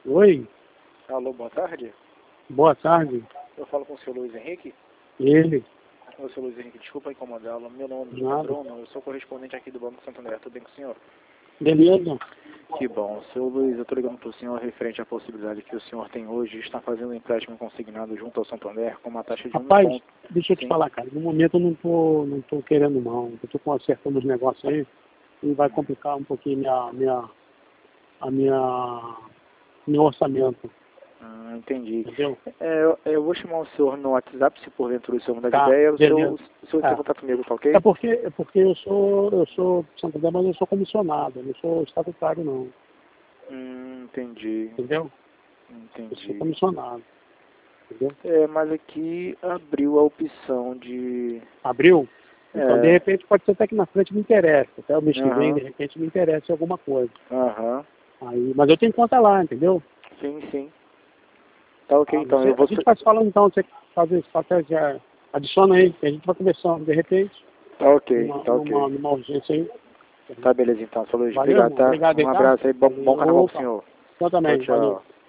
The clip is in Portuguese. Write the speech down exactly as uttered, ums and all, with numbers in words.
Oi, Alô, boa tarde. boa tarde. Eu falo com o senhor Luiz Henrique. Ele, Ô, senhor Luiz Henrique, desculpa incomodá-lo. Meu nome é nada. Bruno, eu sou correspondente aqui do Banco Santander. Tudo bem com o senhor? Beleza? Que bom. Seu Luiz, eu estou ligando para o senhor referente à possibilidade que o senhor tem hoje de estar fazendo um empréstimo consignado junto ao Santander com uma taxa de um Rapaz, ponto. deixa eu te Sim. falar, cara. No momento eu não tô, não tô querendo não. Eu tô consertando os negócios aí e vai complicar um pouquinho minha, minha, a minha, meu orçamento, Hum, entendi. entendeu? É, eu, eu vou chamar o senhor no WhatsApp, se porventura o senhor mudar de Tá, ideia. O senhor, beleza. o senhor É. tem contato comigo, tá ok? É porque, é porque eu sou, eu sou Santander, mas eu sou comissionado, eu não sou estatutário não, Hum, entendi. entendeu? Eu sou Entendi. comissionado, entendeu? É, mas aqui abriu a opção de... Abriu? Então, de É, repente, pode ser até que na frente me interessa. Até o mês que vem, aham, de repente, me interessa alguma coisa. aham, Aí, mas eu tenho conta lá, entendeu? sim, sim. Tá ok, Ah, então você, eu a vou... gente vai se falando então, você faz isso, até já adiciona aí, que a gente vai conversando, de repente, Tá ok, numa, tá ok. numa, numa urgência aí. Tá beleza então, seu Luiz. Valeu, Obrigado, irmão. tá? Obrigado aí, Um tá? abraço aí, bom, bom Valeu. carnaval pro Opa. senhor. Eu Tchau, também, valeu. tchau.